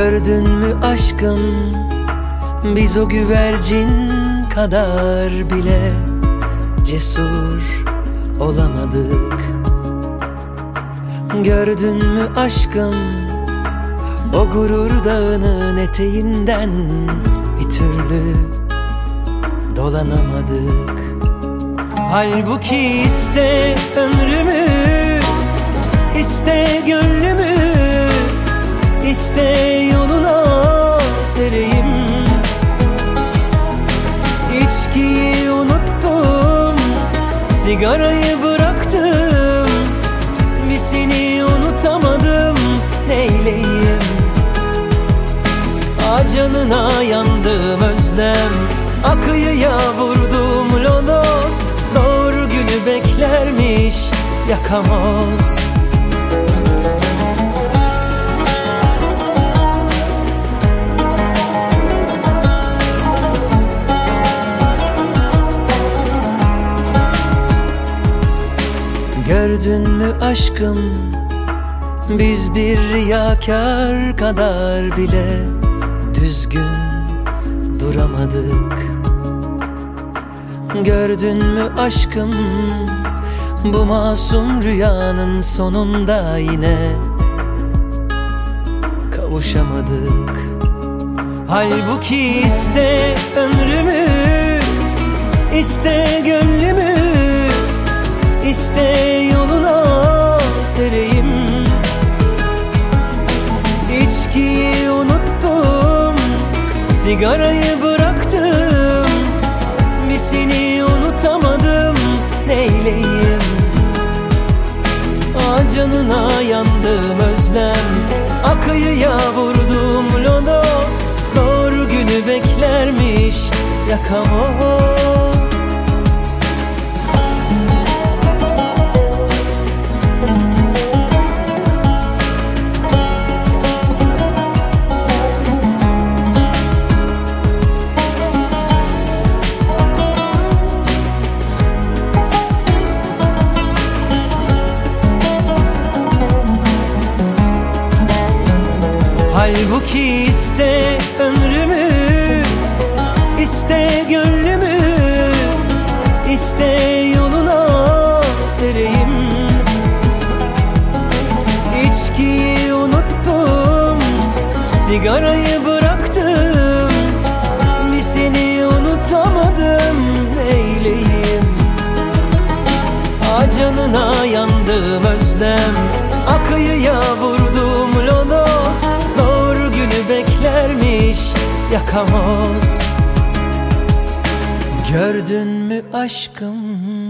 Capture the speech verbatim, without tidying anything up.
Gördün mü aşkım, biz o güvercin kadar bile cesur olamadık. Gördün mü aşkım, o gurur dağının eteğinden bir türlü dolanamadık. Halbuki iste ömrümü, iste gönlümü, iste yoluna sereyim. İçkiyi unuttum, sigarayı bıraktım, bir seni unutamadım, neyleyim? Ah canına yandım özlem, akıyıya vurdum lodos. Doğru günü beklermiş yakamoz. Gördün mü aşkım, biz bir riyakâr kadar bile düzgün duramadık. Gördün mü aşkım, bu masum rüyanın sonunda yine kavuşamadık. Halbuki iste ömrümü, iste gönlümü, iste yoluna sereyim. İçkiyi unuttum, sigarayı bıraktım, bir seni unutamadım, neyleyim? Ah canına yandım özlem, akıyıya vurdum lodos. Doğru günü beklermiş yakamoz. Halbuki iste ömrümü, iste gönlümü, iste yoluna sereyim. İçkiyi unuttum, sigarayı bıraktım, bir seni unutamadım, neyleyim? Ah canına yandım özlem, akıyıya vurdum lodos. Doğru günü beklermiş yakamoz. Gördün mü aşkım,